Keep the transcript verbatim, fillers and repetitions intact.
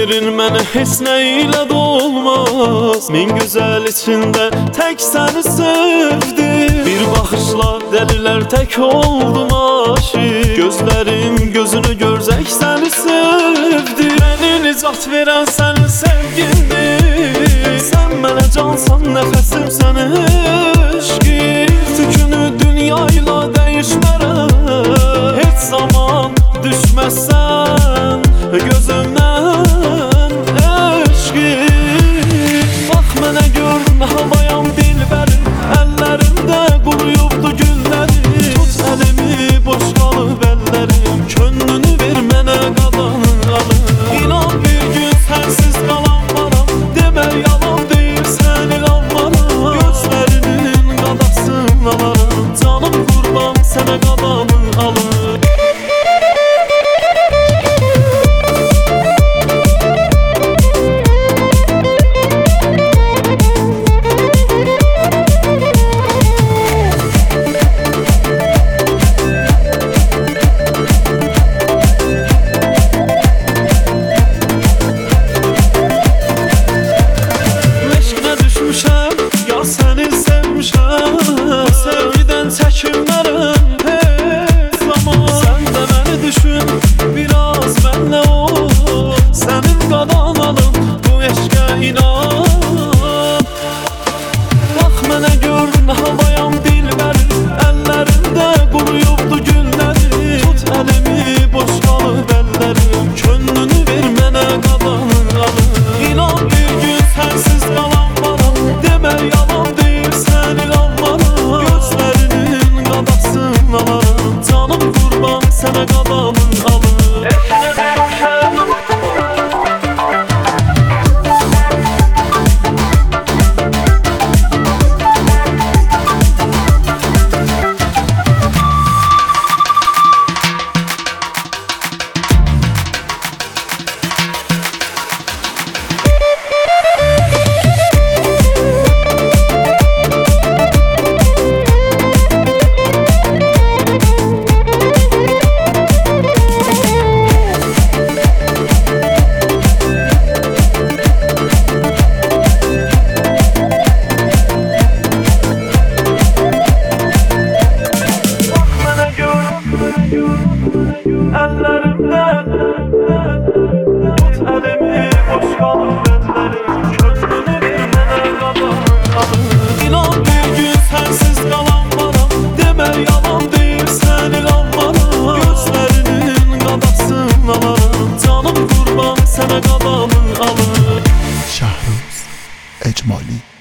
Seyrin mənə heç nə ilə də olmaz. Min gözəl içində tək səni sevdim. Bir baxışla dəlilər tək oldum aşiq. Gözlərim gözünü görcək səni sevdi. Məni nicat verən sənin sevgindir. Sən mənə cansan, nəfəsim sənin eşqin. Tükünü dünyayla dəyişmərəm. Heç zaman düşməzsən gözümdən eşqin. Bax mənə gör, nə havayam dilbərim. Əllərimdə quruyubdu güllərim. Tut əlimi, boş qalıb əllərim. Könlünü ver mənə, qadanı alım. İnan bir gün sənsiz qalan varam. Demə yalan deyil, səni almaram. Gözlərinin qadasını alaram. Canım qurban sənə, qadanı alım. Səni sevmişəm, sevgidən çəkinmərəm heç zaman. Sən də məni düşün, biraz mənlə ol. Sənin qadan alım, bu eşqə inan. Bax mənə gör, nə havayam dilbərim. Əllərimdə quruyubdu güllərim. Tut əlimi, boş qalıb əllərim. Könlünü ver mənə, qadanı alım. İnan bir gün sənsiz qalan varam. Demə yalan deyil, səni almaram. Gözlərinin qadasını alaram. Canım qurban sənə, qadanı alım. Əllərimdən tut əlimi, boş qalıb əllərim. Könlünü ver mənə, qadanı alım. İnan bir gün sənsiz qalan varam. Demə yalan deyil, səni almaram. Gözlərinin qadasını alaram. Canım qurban sənə, qadanı alım. Şahruz Ecmali.